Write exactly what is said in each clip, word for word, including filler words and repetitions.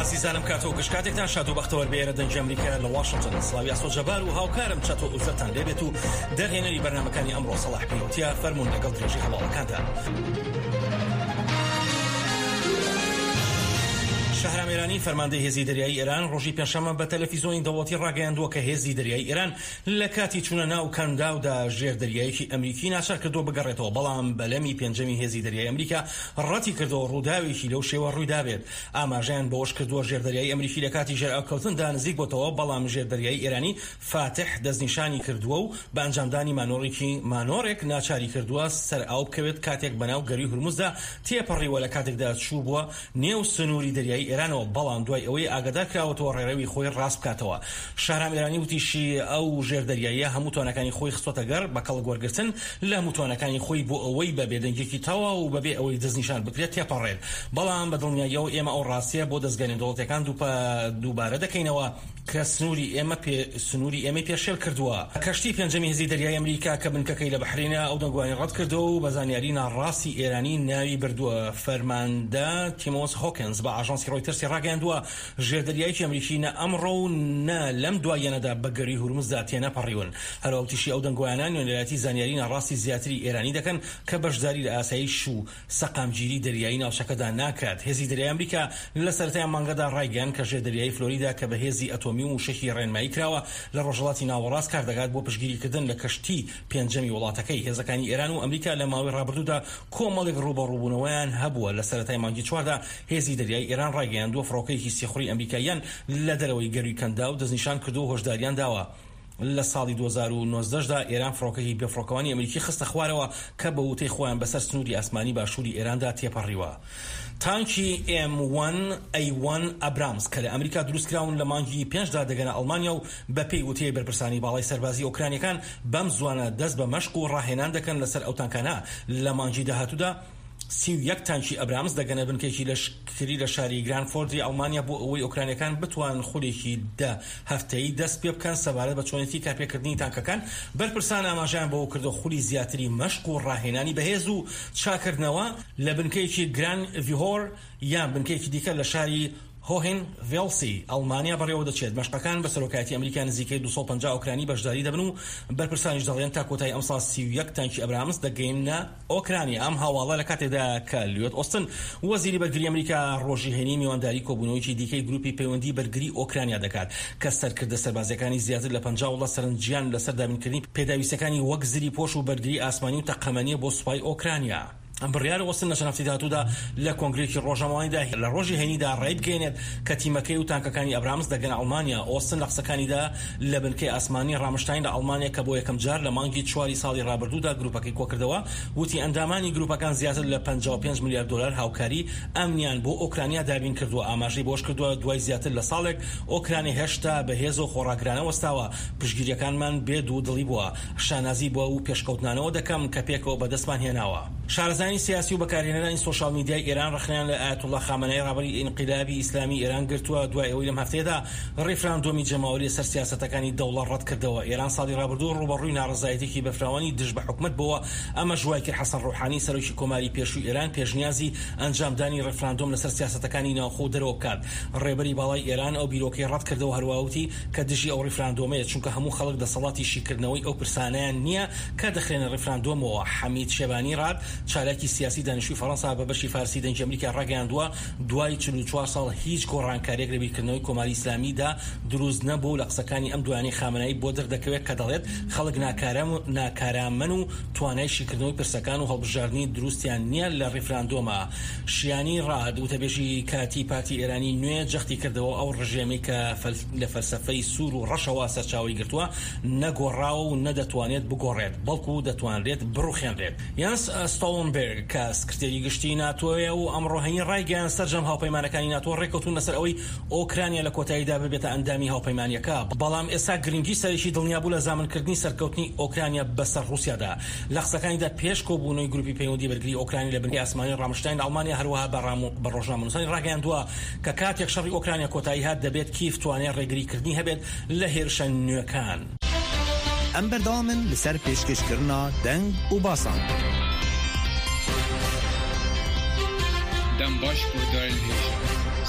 عزیزانم کاتۆ گشتاتێکتان شاد و بەختەوەر بێرە دەنج ئەمریکا لە واشنگتن. سڵاوی ئاسۆ جەبار و هاوکارم چەتۆ ئوزەتان لێبێت و دەرهێنەری بەرنامەکانی ئەمڕۆ سەڵاح پیرۆتیە فەرموون لەگەڵ درێژی هەواڵەکاندا. شەهرام ئێرانی فەرماندەی هێزی دەریایی ئێران ڕۆژی پێنجشەممە بە تەلەڤیزۆنی دەوڵەتی ڕاگەیاندووە کە هێزی دەریایی ئێران لە کاتی چوونە ناو کەنداودا ژێردەریایەکی ئەمریکی ناچار کردو بگەڕێتەوە، بەڵام بەلەمی پێنجەمی هێزی دەریایی ئەمریکا ڕەتی کردەوە ڕووداوێکی لەو شێوە ڕوویدابێت. ئاماژەیان بەوەش کردووە ژێردەریایی ئەمریکی لە کاتی ژێرئاوکەوتندا نزیک بۆتەوە، بەڵام ژێردەریایی ئێرانی فاتح دەستنیشانی کردووە و بە ئەنجامدانی مانۆڕێکی مانۆڕێک ناچاری کردووە سەر ئاو بکەوێت کاتێک بەناو گەری هورموزدا تێپەڕیوە لە کاتێکدا چوو بووە نێو سنووری دەریایی ئێرانەوە، بەڵام دوای ئەوەی ئاگادار کراوەتەوە ڕێڕەوی خۆی ڕاست بکاتەوە. شەهرام ئێرانی وتیشی ئەو ژێردەریاییە هەموو توانەکانی خۆی خستۆتە گەر بە کەڵک وەرگرتن لە هەموو توانەکانی خۆی بۆ ئەوەی بە بێدەنگێکی تەواو و بەبێ ئەوەی دەستنیشان بکرێت تێپەڕێت. بەڵام بە دڵنیاییەوە ئێمە ئەو ڕاستیە بۆ دەستگەنێ دەوڵەتەکان دووبارە دەکەینەوە کە سنووری ئێمە پێ سنووری ئێمە پێشێل کردووە. کەشتی پێنجەمی هێزی دەریایی ئەمریکا کە بنکەکەی لە بەحرینە ئەو دەنگوانی ڕەت کردەوە و بە زانیاری ناڕاستی ئێرانی ناوی بردووە. فەرماندە تیمۆس هۆکنز بە ئاژانسی ڕۆیتەرسی ڕاگەیاندووە ژێردەریایەکی ئەمریکی نە ئەمڕۆ و نە لەم دوایەنەدا بە گەری هورمزدا تێنەپەڕیون. هەروەوتیشی ئەو دەنگوانان نوێنەرەتی زانیاری ناڕاستی زیاتری ئێرانی دەکەن کە بەشداری لە ئاسایش و سەقامگیری دەریایی ناوچەکەدا ناکات. هێزی دەریایی ئەمریکا لە سەرەتای مانگەدا ڕایگەیاند کە ژێردەریایی فلۆریدا کە بە هێزی ئەتۆمی و شەکی ڕێنمایی کراوە لە ڕۆژهەڵاتی ناوەڕاست کار دەکات بۆ پشتگیریکردن لە کەشتی پێنجەمی وڵاتەکەی. هێزەکانی ئێران و ئەمریکا لە ماوەی ڕابردوودا کۆمەڵێک ڕوبەڕووبوونەوەیان هەبووە. لە سەرەتای مانگی چواردا هێزی دەریایی ئێران ڕایگەیاندووە فڕۆکەیەکی سێخوڕی ئەمریکاییان لە دەرەوەی گەروی کەندا و دەستنیشان کردو و هۆشداریان داوە. لە ساڵی دوو هەزار و نۆزدەدا ئێران فڕۆکەی بێفڕۆکەوانی ئەمریکی خستە خوارەوە کە بە وتەی خۆیان بەسەر سنووری ئاسمانی باشووری ئێراندا تێپەڕیوە. تانکی ئێم وان ئەی وان ئەبرامز کە لە ئەمریکا دروستکراون لە مانگی پێنجدا دەگەنە ئەڵمانیا و بە پێی وتەی بەرپرسانی باڵای سەربازی ئۆکرانیەکان بەم زوانە دەست بە مەشق و ڕاهێنان دەکەن لەسەر ئەو تانکانە. لە مانگی داهاتوودا سی و یەک تانکی ئەبرامز دەگەنە بنکێکی لەشکری لە شاری گرانفۆردی ئەڵمانیا بۆ ئەوەی ئۆکرانیەکان بتوان خولێکی دە هەفتەیی دەست پێ بکەن سەبارەت بە چۆنێتی کارپێکردنی تانکەکان. بەرپرسان ئاماژیان بۆ کردو خولی زیاتری مەشق و ڕاهێنانی بەهێز و چاکردنەوە لە بنکەیەکی گران ڤیهۆر یان بنکەیەکی دیکە لە شاری هۆهن ڤێلسی ئەڵمانیا بەڕێوە دەچێت. مەشقەکان بە سەرۆکایەتی ئەمریکا نزیکەی دووسەد و پەنجا ئۆکرانی بەشداری دەبن و بەرپرسانیش دەڵێن تا کۆتایی ئەم ساڵ سی و یەک تانکی ئەبرامز دەگەینە ئۆکرانی. ئەم هاواڵە لە کاتێکدا کە لیۆت ئۆستن وەزیری بەرگری ئەمریکا ڕۆژی هێنی میوانداری کۆبوونەوەیکی دیکەی گروپی پەیوەندی بەرگری ئۆکرانیا دەکات کە سەرکردە سەربازەکانی زیاتر لە پەنجا وڵات سەرنجیان لەسەر دابینکردنی پێداویستەکانی وەک زری پۆش و بەرگری ئاسمانی و تەقەمەنیە بۆ سوپای ئۆکرانیا. ئەم بڕیارە وەستن لە شەنافتی داهاتوودا لە کۆنگرێکی ڕۆژنامەوەیاندا لە ڕۆژی هەینیدا ڕێی بگەێنێت کە تیمەکەی و تانکەکانی ئەبرامز دەگەنە ئەڵمانیا. ئۆستن لە قسەکانیدا لە بنکەی ئاسمانی ڕامشتاین لە ئەڵمانیا کە بۆ یەکەم جار لە مانگی چواری ساڵی ڕابردوودا گروپەکەی کۆکردەوە وتی ئەندامانی گروپەکان زیاتر لە پەنجا و پێنج ملیار دۆلار هاوکاری ئەمنیان بۆ ئۆکرانیا دابین کردووە. ئاماژەی بۆش کردووە دوای زیاتر لە ساڵێک ئۆکرانی هێشتا بەهێز و خۆڕاگرانە وەستاوە. پشتگیریەکانمان بێ دوو دڵی بووە، شانازی بووە و پێشکەوتنانەوە دەکەم کە پێکەوە بەدەستمان هێناوە. شارەزانی سیاسی و بەکارهێنانی سۆشال میدیای ئێران ڕخنیان لە ئایەتوڵا خامنەی ڕابەری ئینقیلابی ئیسلامی ئێران گرتووە دوای ئەوەی لەم هەفتەیەدا ڕێفراندۆمی جەماوەری سەر سیاسەتەکانی دەوڵەت ڕەت کردەوە. ئێران ساڵی ڕابردوو ڕوبەڕووی ناڕەزایەتێکی بەفراوانی دژ بە حکومەت بووە. ئەمە ژوای کرد حەسەن ڕوحانی سەرۆکی کۆماری پێشووی ئێران پێشنیازی ئەنجامدانی ڕێفراندۆم لەسەر سیاسەتەکانی ناوخۆ دەرەوە بکات. ڕێبەری باڵای ئێران ئەو بیرۆکەی ڕەت کردەوە هەروەوتی کە دژی ئەو ڕێفراندۆمەیە چونکە هەموو خەڵک دەسەڵاتی شیکردنەوەی ئەو پرسانیان نییە کە دەخرێنە ڕێفراندۆمەوە. حەمید شێبانی ڕاد چالاکی سیاسی دانیشتووی فەڕەنسا بە بەشی فارسی دەنگی ئەمریکا ڕاگەیاندووە دوای چل و چوار ساڵ هیچ گۆڕانکاریەک لە بیرکردنەوەی کۆماری ئیسلامیدا دروست نەبوو. لە قسەکانی ئەم دوانی خامنەی بۆ دەردەکەوێت کە دەڵێت خەڵک ناکارامەن و توانای شیکردنەوەی پرسەکان و هەڵبژاردننی دروستیان نییە لە ڕێفراندۆمە. شیانی ڕاد وتەبێژی کاتی پارتی ئێرانی نوێ جەختی کردەوە ئەو ڕژێمەی کە لە فەلسەفەی سوور و ڕەشەوە سەرچاوی گرتووە نەگۆڕاوە و نەدەتوانێت بگۆڕێت بەڵکو دەتوانرێت بڕوخێنرێت. یانس ستۆڵنبێرگ کە سکرتێری گشتی ناتۆیە و ئەمڕۆ هەینی ڕایگەیان سەرجەم هاوپەیمانەکانی ناتۆ ڕێکەوتون لەسەر ئەوەی ئۆکرانیا لە کۆتاییدا ببێتە ئەندامی هاوپەیمانیەکە. بەڵام ئێستا گرنگی سەرێکی دڵنیابوو لە زامنکردنی سەرکەوتنی ئۆکرانیا بەسەر رووسیادا. لە قسەکانیدا پێش کۆبوونەوەی گروپی پەیوەندی بەرگری ئۆکرانی لە بنکەی ئاسمانی ڕامشتاین ئەڵمانیا هەروەها بە ڕۆژنامەنووسانی ڕاگەیاندووە کە کاتێک شەڕی ئۆکرانیا کۆتایی هات دەبێت کیف توانێت ڕێگریکردنی هەبێت لە هێرشە نوێکان. ئەم بەردەوامن لەسەر پێشکەشکردنا دەنگ و باسان. دەم باش کوردارن هێژ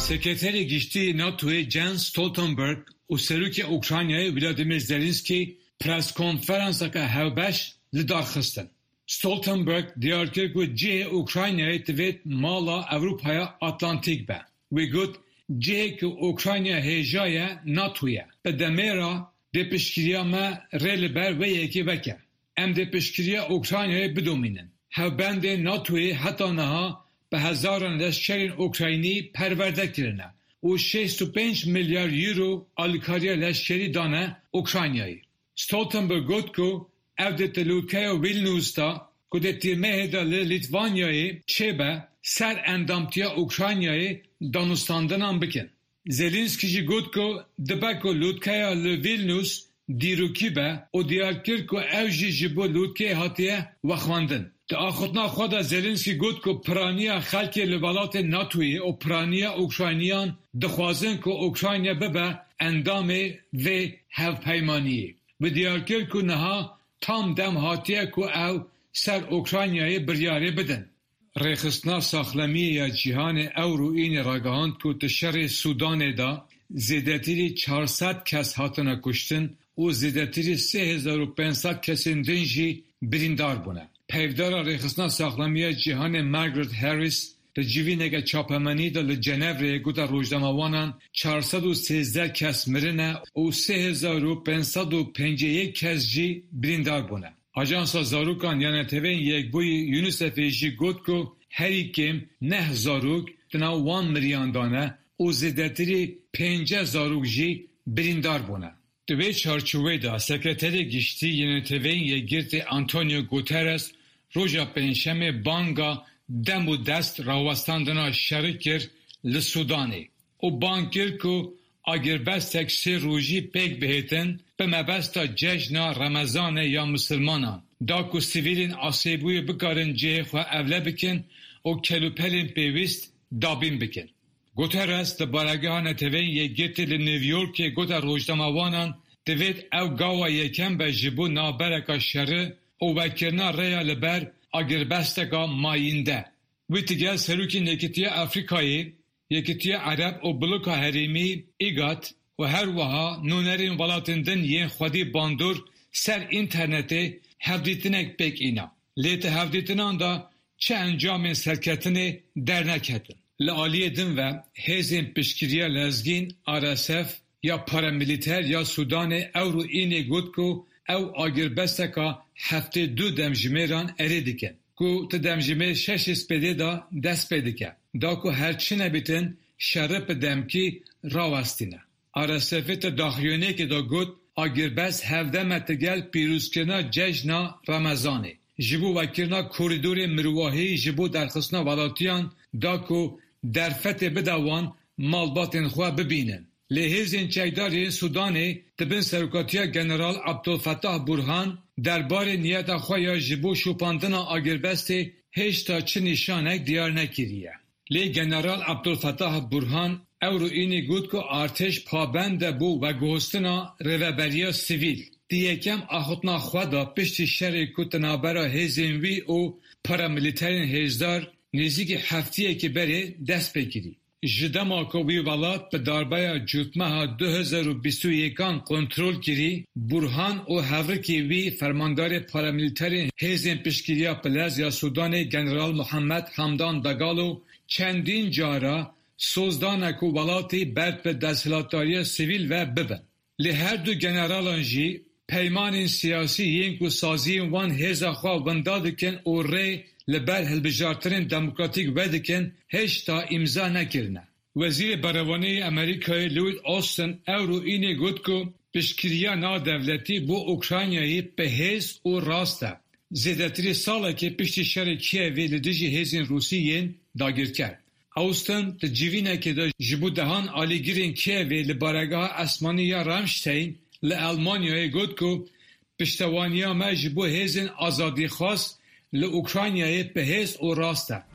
سکرتری گشتی ناتو جنس ستولتنبرگ و سروک اوکراینای ولادیمیر زلنسکی پرس کنفرانس که هوبش لدارخستن. ستولتنبرگ دیار کرد که جه اوکراینای توید مالا اروپای اتلانتیک به. وی گفت جه که اوکراینای هجای ناتویه. به دمیرا ده پشکریا ما ریل بر و یکی وکه. ام ده پشکریا اوکراینای بدومینن. هوبند ناتوی حتی نها به هزاران لشکرین اوکراینی پرورده کرنه و شصت و پنج میلیارد یورو آلیکاریا لشکری دانه اوکراینایی. ستولتنبرگ گفت که اوده لوکای ویلنوس دا که ده تیمه دا لیتوانیایی چه به سر اندامتیا اوکراینایی دانستاندنان بکن. زلنسکی جی گفت که دبا که لوکای ویلنوس دیروکی به و دیار کرد که او جی جبو لوکای هاتیه وخواندن. در آخوتنا خود زلنسکی گفت که پرانیا خلک لولات ناتوی و پرانیا اوکراینیان دخوازن که اوکراینیا ببه اندام و هفپیمانی و دیار کرد که نها تام دم هاتیه که او سر اوکراینیای بریاره بدن. ریخستنا ساخلمی یا جهان او رو این راگهاند که تشر سودان دا زیدتری چهارصد کس هاتنا کشتن و زیدتری سه هزار و پانصد کسین دنجی بریندار بونه. پیودار ریخستنا ساخلمی جهان مارگرت هریس در جیوینگه چاپمنی در جنیو گوتا روزنامه‌وانان چهارصد و سیزده کس مرنه و سه هزار و پانصد و پنجاه و یک کس جی بریندار بونه. آژانس زاروکان یعنی توین یک بوی یونیسف جی گفت که هری کم نه زاروک تنها وان مریان دانه و زیدتری پنجاه زاروک جی بریندار بونه. دوی چارچوبه دا سکرتری گشتی یعنی توین یک گرد آنتونیو گوترس روژا پنجشنبه بانگا دم و دست راوستاندنا شرکر لسودانی و بانگ کرد که اگر بستک سه روژی پیک بهتن به مبستا جشن رمضان یا مسلمانان دا که سیویلین آسیبوی بکارن جه خواه اوله بکن و کلوپلین پیوست دابین بکن. گوترس ده بارگاه نتوین یک گرتی لنیویورک گوتا روجداموانان دوید او گاوا یکم به جبو نابرکا شره او وکرنا ریا لبر اگر بستگا ماینده. ویتیگه سروکی نکتیه افریقایی، یکتیه عرب و بلوکا حریمی ایگات و هر وها نونرین ولاتندن ین خودی باندور سر اینترنتی هفدیتنک بک اینا. لیت هفدیتنان دا چه انجام سرکتنی در نکتن. لعالی دن و هزین پشکریه لزگین آر اس اف یا پاراملیتر یا سودان او رو اینی گود که او آگر بستکا هفته دو دمجمیران اری دیکن. که تا دمجمیر شش اسپیده دا دست پیده که. دا که هرچی نبیتن شرپ دمکی راوستینه. آر اس اف تا داخیونه که دا گود آگر بست هفته متگل پیروز کرنا جشنا رمضانه. جبو وکرنا کوریدور مرواهی جبو درخصنا ولاتیان دا که در فتح بدوان مالباتن خواه ببینن. لحظین چکداری سودانی تبین سرکاتیا جنرال عبدالفتاح برهان درباره نیت خواه یا جبو شوپاندن آگربستی هیچ تا چه نشانک دیار نکریه. لی جنرال عبدالفتاح برهان او رو اینی گود که ارتش پابند بو و گوستنا روبریا سیویل. دیگه کم آخوتنا خواه دا پشت شر کتنابرا هزینوی و پاراملیترین هزدار نزدیک هفتیه که بره دست بگیری. جدما کوبی ولات به داربای جوتمه دو هزار و بیست و یک کنترل گیری برهان و هورکی وی فرماندار پاراملیترین هزین پیشگیری پلز یا سودان جنرال محمد حمدان داگالو چندین جارا سوزدان کو ولاتی برد به دستهلاتداری سیویل و ببن. لی هر دو جنرالان جی پیمان سیاسی ینکو سازی وان هزا خواه وندادکن و ری لبر هلبجارترین دموکراتیک ودکن هیچ تا امضا نکرنه. وزیر بروانی امریکای لوید آستن او رو اینه گفت که پیشگیری نادولتی بو اوکراینایی به هز و راسته. زیادتری ساله که پشت شهر کیوی لدیجی هزین روسیین داگیر کرد. آستن تجیوینه که دا جبو دهان آلیگیرین کیوی لبارگاه اسمانی یا رامشتین لالمانیای گفت که پشتوانیا ما جبو هزین آزادی خواست ل اوکراینای به هز و راسته.